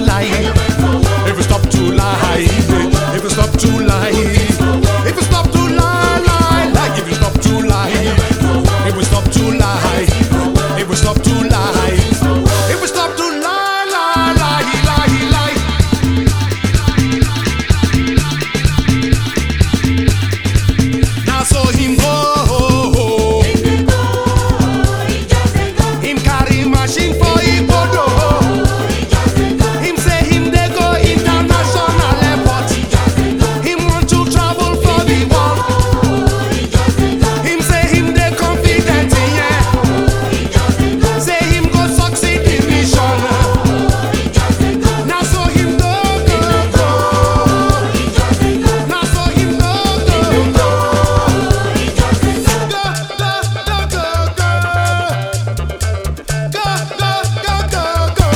lie, if you stop to lie, if you stop to lie, if you stop to lie, lie, lie, if you stop to lie, if we stop to lie, if we stop to lie, if we stop to lie, lie, lie, lie, lie. Now so him go, him carry machine for Igbodo. Him say him dey go international airport. Him want to travel for the world. Him say him dey confident, yeah. Say him go succeed in mission. Now so him go, go, go. Now so him go, go, go. Go, go, go, go, go. Go, go, go, go, go.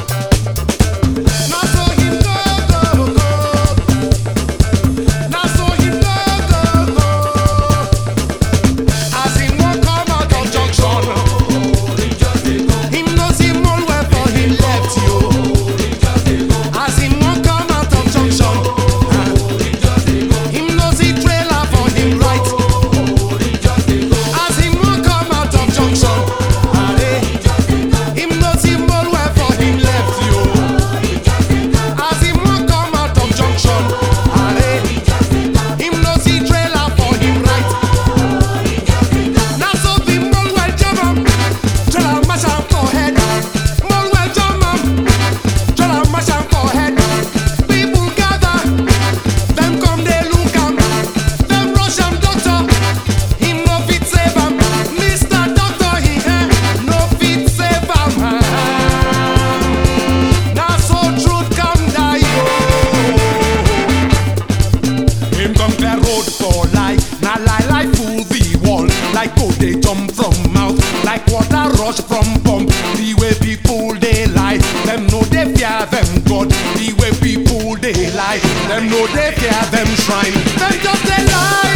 Now so him go, go, go. Now so him go, go, go. As him wan come out of junction, him know see more well for him left, yo. As him wan come out of junction, him know see trailer for him right. As him wan come out of junction, him know see more well for him left, yo. As him wan come out of junction, him know see trailer for him right. Now so the more well jam am, trailer mash am for head. More well jam am, trailer mash am for head. People gather, them come dey look am, them rush am doctor. Him no fit save am, Mr. Doctor he no fit save am. Now so truth come die, yo. Him come clear road for lie, na lie lie full the wall. Like goat they jump from mouth, like water rush from pump. The way people they lie, them know they fear them God. The way people they lie, them know they fear them shrine. Them just they lie.